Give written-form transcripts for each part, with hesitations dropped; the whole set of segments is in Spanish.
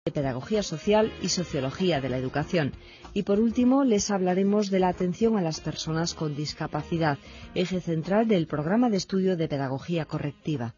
de Pedagogía Social y Sociología de la Educación. Y por último, les hablaremos de la atención a las personas con discapacidad, eje central del programa de estudio de Pedagogía Correctiva.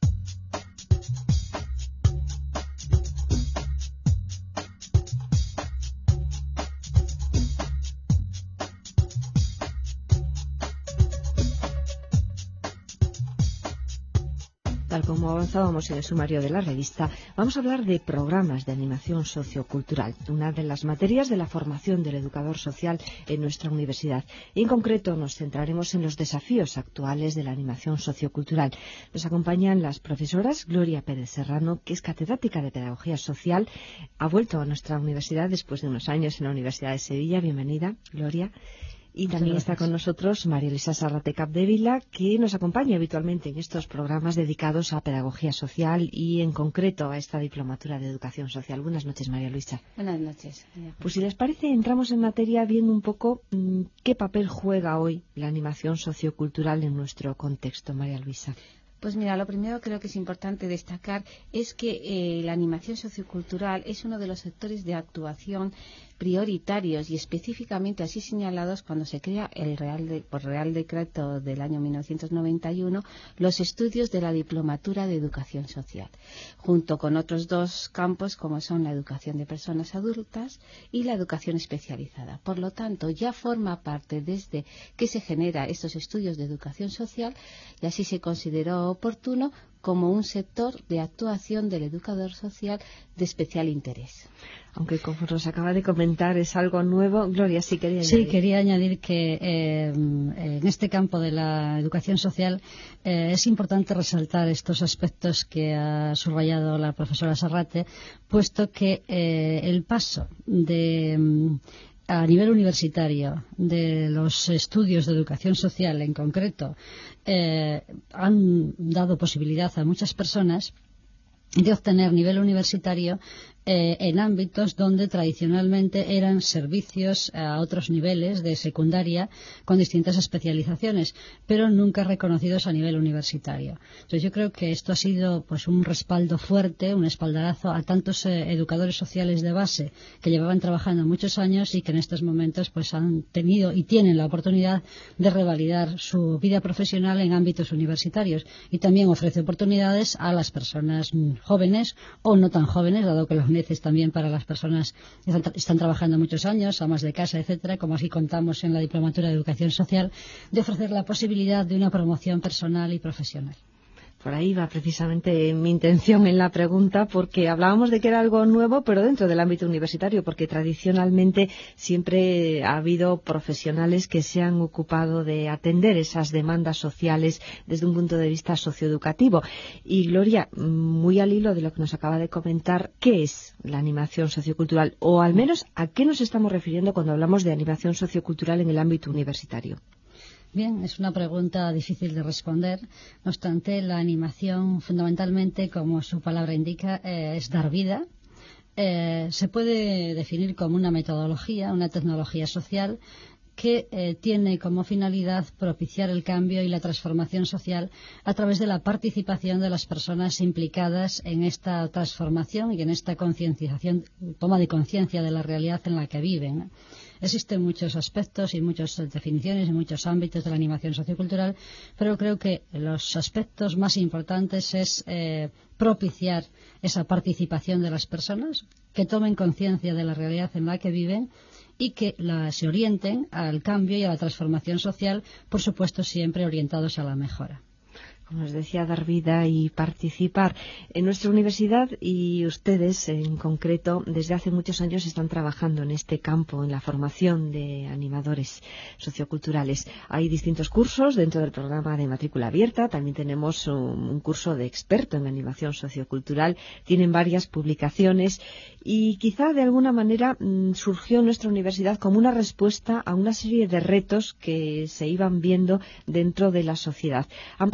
Tal como avanzábamos en el sumario de la revista, vamos a hablar de programas de animación sociocultural, una de las materias de la formación del educador social en nuestra universidad. Y en concreto nos centraremos en los desafíos actuales de la animación sociocultural. Nos acompañan las profesoras Gloria Pérez Serrano, que es catedrática de Pedagogía Social, ha vuelto a nuestra universidad después de unos años en la Universidad de Sevilla. Bienvenida, Gloria. Y también está con nosotros María Luisa Sarrate Capdevila, que nos acompaña habitualmente en estos programas dedicados a pedagogía social y en concreto a esta diplomatura de educación social. Buenas noches, María Luisa. Buenas noches. Pues si les parece, entramos en materia viendo un poco qué papel juega hoy la animación sociocultural en nuestro contexto, María Luisa. Pues mira, lo primero creo que es importante destacar es que la animación sociocultural es uno de los sectores de actuación prioritarios y específicamente así señalados cuando se crea por Real Decreto del año 1991 los estudios de la diplomatura de educación social, junto con otros dos campos como son la educación de personas adultas y la educación especializada. Por lo tanto, ya forma parte desde que se genera estos estudios de educación social y así se consideró oportuno como un sector de actuación del educador social de especial interés. Aunque como nos acaba de comentar es algo nuevo, Gloria, sí quería añadir. Sí, quería añadir que en este campo de la educación social es importante resaltar estos aspectos que ha subrayado la profesora Sarrate, puesto que el paso a nivel universitario de los estudios de educación social en concreto han dado posibilidad a muchas personas de obtener nivel universitario en ámbitos donde tradicionalmente eran servicios a otros niveles de secundaria con distintas especializaciones, pero nunca reconocidos a nivel universitario. Entonces yo creo que esto ha sido pues un respaldo fuerte, un espaldarazo a tantos educadores sociales de base que llevaban trabajando muchos años y que en estos momentos pues han tenido y tienen la oportunidad de revalidar su vida profesional en ámbitos universitarios, y también ofrece oportunidades a las personas jóvenes o no tan jóvenes, dado que los NECES también para las personas que están trabajando muchos años, amas de casa, etcétera, como así contamos en la diplomatura de educación social, de ofrecer la posibilidad de una promoción personal y profesional. Por ahí va precisamente mi intención en la pregunta, porque hablábamos de que era algo nuevo, pero dentro del ámbito universitario, porque tradicionalmente siempre ha habido profesionales que se han ocupado de atender esas demandas sociales desde un punto de vista socioeducativo. Y Gloria, muy al hilo de lo que nos acaba de comentar, ¿qué es la animación sociocultural? O al menos, ¿a qué nos estamos refiriendo cuando hablamos de animación sociocultural en el ámbito universitario? Bien, es una pregunta difícil de responder. No obstante, la animación, fundamentalmente, como su palabra indica, es dar vida. Se puede definir como una metodología, una tecnología social que tiene como finalidad propiciar el cambio y la transformación social a través de la participación de las personas implicadas en esta transformación y en esta concienciación, toma de conciencia de la realidad en la que viven. Existen muchos aspectos y muchas definiciones en muchos ámbitos de la animación sociocultural, pero creo que los aspectos más importantes es propiciar esa participación de las personas, que tomen conciencia de la realidad en la que viven y que se orienten al cambio y a la transformación social, por supuesto siempre orientados a la mejora. Como os decía, dar vida y participar. En nuestra universidad, y ustedes en concreto, desde hace muchos años están trabajando en este campo, en la formación de animadores socioculturales. Hay distintos cursos dentro del programa de matrícula abierta. También tenemos un curso de experto en animación sociocultural. Tienen varias publicaciones y quizá de alguna manera surgió en nuestra universidad como una respuesta a una serie de retos que se iban viendo dentro de la sociedad. Han pasado unos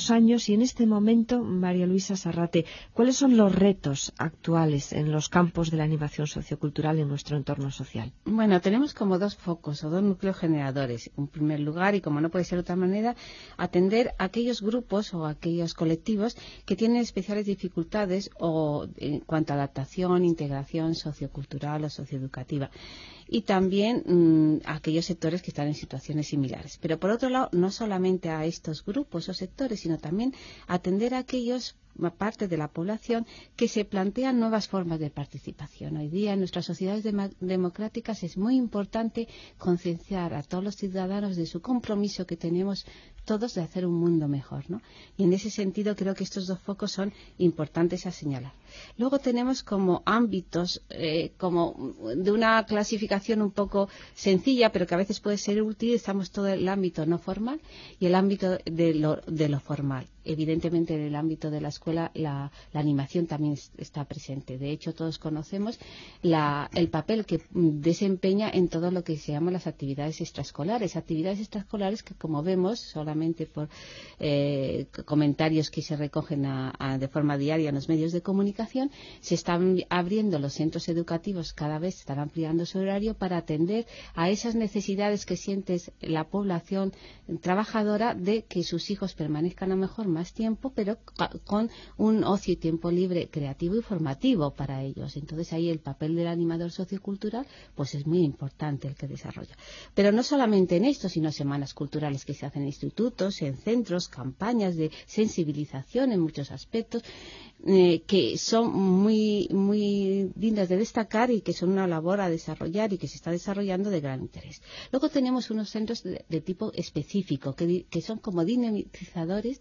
últimos años y en este momento, María Luisa Sarrate, ¿cuáles son los retos actuales en los campos de la animación sociocultural en nuestro entorno social? Bueno, tenemos como dos focos o dos núcleos generadores. En primer lugar, y como no puede ser de otra manera, atender a aquellos grupos o a aquellos colectivos que tienen especiales dificultades o en cuanto a adaptación, integración sociocultural o socioeducativa. Y también a aquellos sectores que están en situaciones similares. Pero por otro lado, no solamente a estos grupos o sectores, sino también atender a aquellos parte de la población que se plantean nuevas formas de participación. Hoy día en nuestras sociedades democráticas es muy importante concienciar a todos los ciudadanos de su compromiso que tenemos todos de hacer un mundo mejor, ¿no? Y en ese sentido creo que estos dos focos son importantes a señalar. Luego tenemos como ámbitos, como de una clasificación un poco sencilla, pero que a veces puede ser útil, estamos todo el ámbito no formal y el ámbito de lo formal. Evidentemente, en el ámbito de la escuela la animación también está presente. De hecho, todos conocemos el papel que desempeña en todo lo que se llama las actividades extraescolares. Actividades extraescolares que, como vemos, solamente por comentarios que se recogen de forma diaria en los medios de comunicación, se están abriendo los centros educativos, cada vez están ampliando su horario para atender a esas necesidades que siente la población trabajadora de que sus hijos permanezcan a lo mejor más tiempo, pero con un ocio y tiempo libre creativo y formativo para ellos. Entonces ahí el papel del animador sociocultural pues es muy importante el que desarrolla. Pero no solamente en esto, sino semanas culturales que se hacen en institutos, en centros, campañas de sensibilización en muchos aspectos que son muy, muy dignas de destacar y que son una labor a desarrollar y que se está desarrollando de gran interés. Luego tenemos unos centros de tipo específico que son como dinamizadores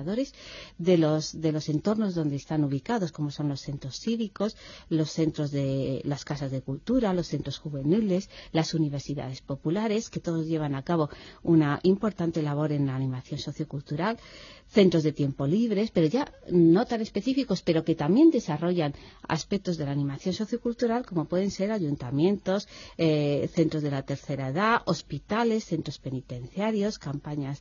de los entornos donde están ubicados, como son los centros cívicos, los centros de las casas de cultura, los centros juveniles, las universidades populares, que todos llevan a cabo una importante labor en la animación sociocultural, centros de tiempo libres, pero ya no tan específicos, pero que también desarrollan aspectos de la animación sociocultural, como pueden ser ayuntamientos, centros de la tercera edad, hospitales, centros penitenciarios, campañas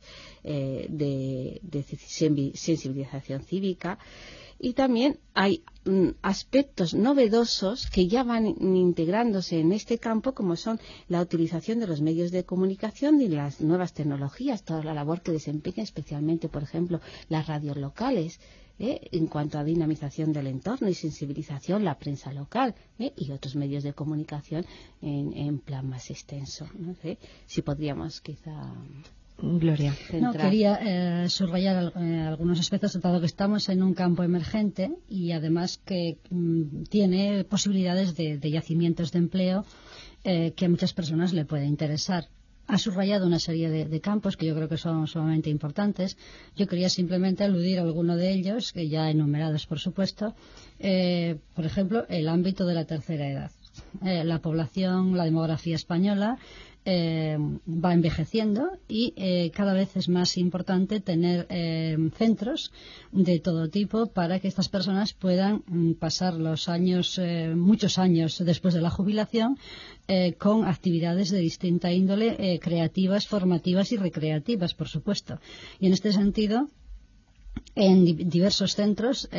de sensibilización cívica. Y también hay aspectos novedosos que ya van integrándose en este campo, como son la utilización de los medios de comunicación y las nuevas tecnologías, toda la labor que desempeña especialmente, por ejemplo, las radios locales, en cuanto a dinamización del entorno y sensibilización, la prensa local y otros medios de comunicación en plan más extenso. No sé si podríamos quizá... Gloria. No, quería subrayar algunos aspectos, dado que estamos en un campo emergente y además que tiene posibilidades de yacimientos de empleo que a muchas personas le puede interesar. Ha subrayado una serie de campos que yo creo que son sumamente importantes. Yo quería simplemente aludir a alguno de ellos, que ya enumerados, por supuesto. Por ejemplo, el ámbito de la tercera edad. La población, la demografía española va envejeciendo y cada vez es más importante tener centros de todo tipo para que estas personas puedan pasar los años, muchos años después de la jubilación, con actividades de distinta índole, creativas, formativas y recreativas, por supuesto. Y en este sentido, en diversos centros,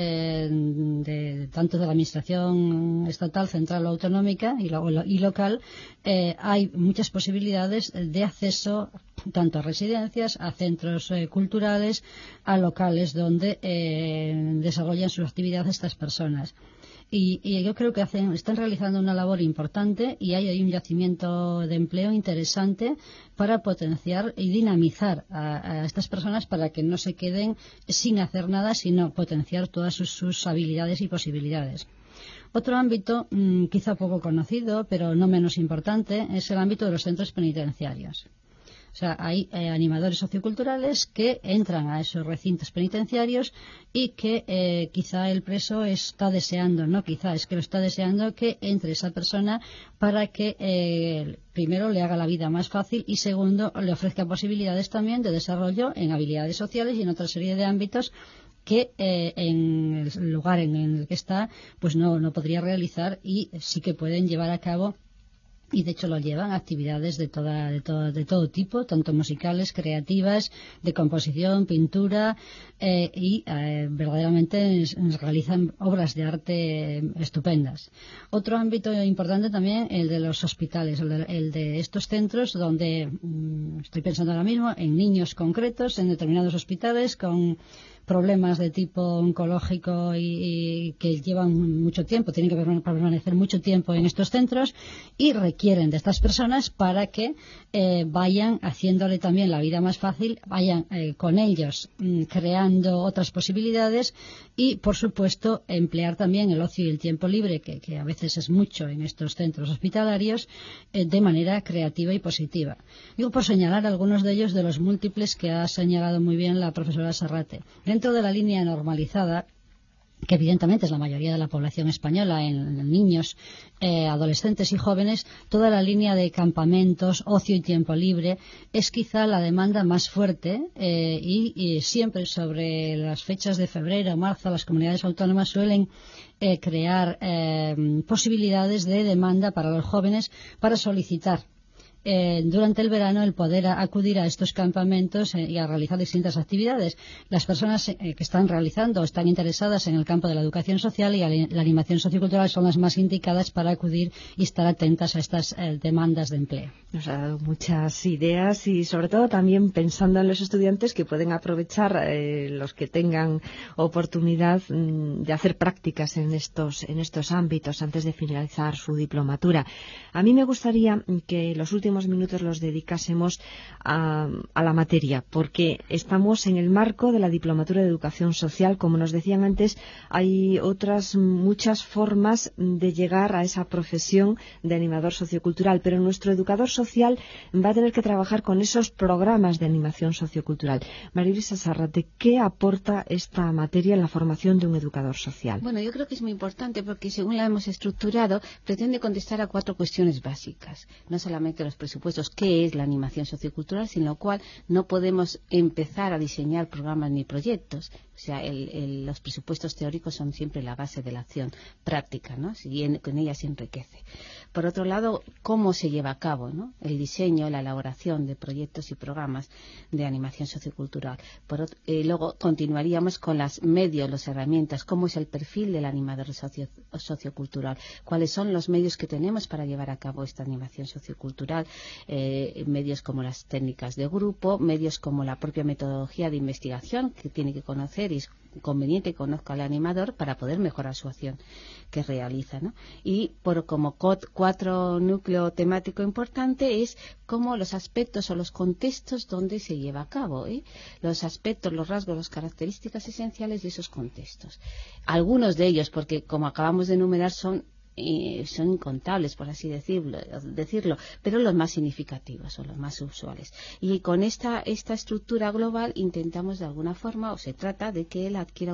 tanto de la administración estatal, central o autonómica y local, hay muchas posibilidades de acceso tanto a residencias, a centros culturales, a locales donde desarrollan su actividad estas personas. Y yo creo que están realizando una labor importante y hay un yacimiento de empleo interesante para potenciar y dinamizar a estas personas para que no se queden sin hacer nada, sino potenciar todas sus habilidades y posibilidades. Otro ámbito, quizá poco conocido, pero no menos importante, es el ámbito de los centros penitenciarios. O sea, hay animadores socioculturales que entran a esos recintos penitenciarios y que quizá el preso está deseando, no quizá, es que lo está deseando que entre esa persona para que primero le haga la vida más fácil y segundo le ofrezca posibilidades también de desarrollo en habilidades sociales y en otra serie de ámbitos que en el lugar en el que está pues no podría realizar y sí que pueden llevar a cabo y de hecho lo llevan a actividades de todo tipo, tanto musicales, creativas, de composición, pintura, y verdaderamente realizan obras de arte estupendas. Otro ámbito importante también, el de los hospitales, el de estos centros donde estoy pensando ahora mismo en niños concretos en determinados hospitales con problemas de tipo oncológico y que llevan mucho tiempo, tienen que permanecer mucho tiempo en estos centros y requieren de estas personas para que vayan haciéndole también la vida más fácil, vayan con ellos creando otras posibilidades y, por supuesto, emplear también el ocio y el tiempo libre, que a veces es mucho en estos centros hospitalarios, de manera creativa y positiva. Digo, por señalar algunos de ellos, de los múltiples que ha señalado muy bien la profesora Serrate. Dentro de la línea normalizada, que evidentemente es la mayoría de la población española, en niños, adolescentes y jóvenes, toda la línea de campamentos, ocio y tiempo libre es quizá la demanda más fuerte y siempre sobre las fechas de febrero o marzo las comunidades autónomas suelen crear posibilidades de demanda para los jóvenes para solicitar durante el verano el poder acudir a estos campamentos y a realizar distintas actividades. Las personas que están realizando o están interesadas en el campo de la educación social y la animación sociocultural son las más indicadas para acudir y estar atentas a estas demandas de empleo. Nos ha dado muchas ideas y sobre todo también pensando en los estudiantes que pueden aprovechar, los que tengan oportunidad de hacer prácticas en estos ámbitos antes de finalizar su diplomatura. A mí me gustaría que los últimos minutos los dedicásemos a la materia, porque estamos en el marco de la diplomatura de educación social. Como nos decían antes, hay otras muchas formas de llegar a esa profesión de animador sociocultural, pero nuestro educador social va a tener que trabajar con esos programas de animación sociocultural. María Luisa Serrate, ¿qué aporta esta materia en la formación de un educador social? Bueno, yo creo que es muy importante porque según la hemos estructurado, pretende contestar a 4 cuestiones básicas. No solamente los presupuestos, qué es la animación sociocultural, sin lo cual no podemos empezar a diseñar programas ni proyectos. O sea, los presupuestos teóricos son siempre la base de la acción práctica, ¿no? Con ella se enriquece. Por otro lado, cómo se lleva a cabo, ¿no? El diseño, la elaboración de proyectos y programas de animación sociocultural. Luego continuaríamos con los medios, las herramientas, cómo es el perfil del animador sociocultural, cuáles son los medios que tenemos para llevar a cabo esta animación sociocultural, medios como las técnicas de grupo, medios como la propia metodología de investigación que tiene que conocer y es conveniente que conozca al animador para poder mejorar su acción que realiza, ¿no? Y como 4 núcleo temático importante es como los aspectos o los contextos donde se lleva a cabo, los aspectos, los rasgos, las características esenciales de esos contextos. Algunos de ellos, porque como acabamos de enumerar, son incontables, por así decirlo, pero los más significativos o los más usuales. Y con esta estructura global intentamos de alguna forma, o se trata de que él adquiera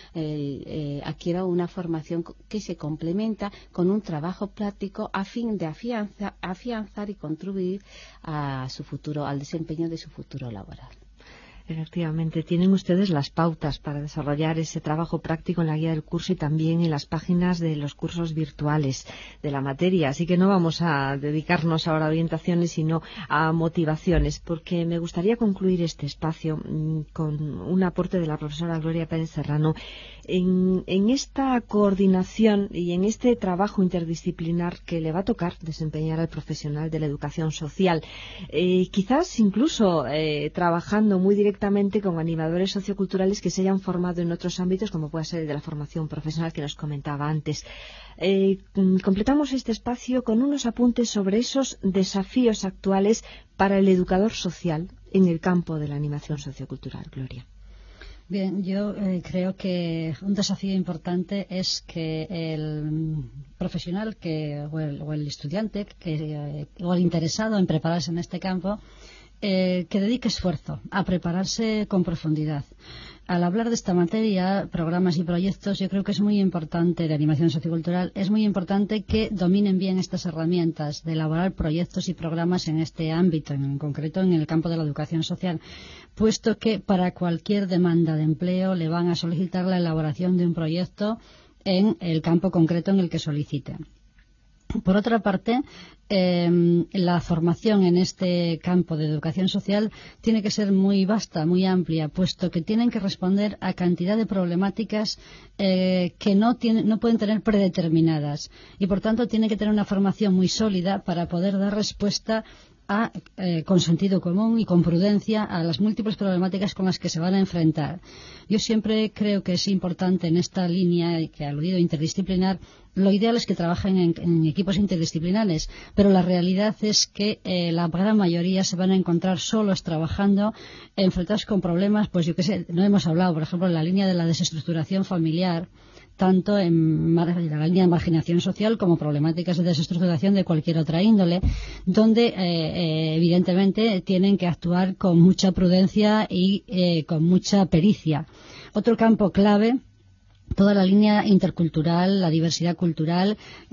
una formación que se complementa con un trabajo práctico a fin de afianzar y contribuir a su futuro, al desempeño de su futuro laboral. Efectivamente, tienen ustedes las pautas para desarrollar ese trabajo práctico en la guía del curso y también en las páginas de los cursos virtuales de la materia. Así que no vamos a dedicarnos ahora a orientaciones, sino a motivaciones, porque me gustaría concluir este espacio con un aporte de la profesora Gloria Pérez Serrano en esta coordinación y en este trabajo interdisciplinar que le va a tocar desempeñar al profesional de la educación social. Quizás incluso trabajando muy directamente con animadores socioculturales que se hayan formado en otros ámbitos, como puede ser el de la formación profesional que nos comentaba antes. Completamos este espacio con unos apuntes sobre esos desafíos actuales para el educador social en el campo de la animación sociocultural. Gloria. Bien, yo creo que un desafío importante es que el profesional o el estudiante o el interesado en prepararse en este campo que dedique esfuerzo a prepararse con profundidad. Al hablar de esta materia, programas y proyectos, yo creo que es muy importante, de animación sociocultural, es muy importante que dominen bien estas herramientas de elaborar proyectos y programas en este ámbito, en concreto en el campo de la educación social, puesto que para cualquier demanda de empleo le van a solicitar la elaboración de un proyecto en el campo concreto en el que soliciten. Por otra parte, la formación en este campo de educación social tiene que ser muy vasta, muy amplia, puesto que tienen que responder a cantidad de problemáticas que no pueden tener predeterminadas y, por tanto, tiene que tener una formación muy sólida para poder dar respuesta con sentido común y con prudencia a las múltiples problemáticas con las que se van a enfrentar. Yo siempre creo que es importante en esta línea, que ha aludido interdisciplinar, lo ideal es que trabajen en equipos interdisciplinares, pero la realidad es que la gran mayoría se van a encontrar solos trabajando, enfrentados con problemas, pues yo qué sé, no hemos hablado, por ejemplo, en la línea de la desestructuración familiar, tanto en la línea de marginación social como problemáticas de desestructuración de cualquier otra índole, donde evidentemente tienen que actuar con mucha prudencia y con mucha pericia. Otro campo clave, toda la línea intercultural, la diversidad cultural,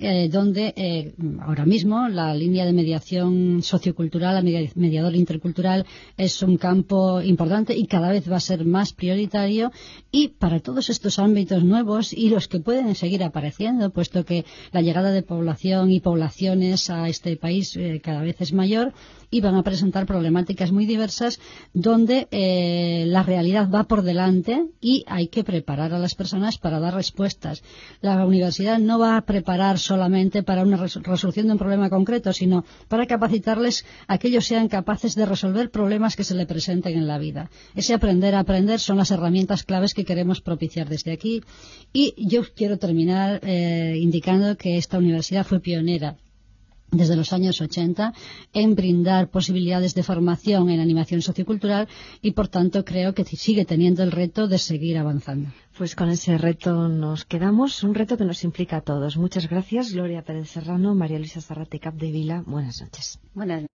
donde ahora mismo la línea de mediación sociocultural, la mediador intercultural, es un campo importante y cada vez va a ser más prioritario, y para todos estos ámbitos nuevos y los que pueden seguir apareciendo, puesto que la llegada de población y poblaciones a este país cada vez es mayor, y van a presentar problemáticas muy diversas donde la realidad va por delante y hay que preparar a las personas para dar respuestas. La universidad no va a preparar solamente para una resolución de un problema concreto, sino para capacitarles a que ellos sean capaces de resolver problemas que se les presenten en la vida. Ese aprender a aprender son las herramientas claves que queremos propiciar desde aquí, y yo quiero terminar indicando que esta universidad fue pionera desde los años 80 en brindar posibilidades de formación en animación sociocultural, y por tanto creo que sigue teniendo el reto de seguir avanzando. Pues con ese reto nos quedamos, un reto que nos implica a todos. Muchas gracias, Gloria Pérez Serrano, María Luisa Zarrate Capdevila. Buenas noches. Buenas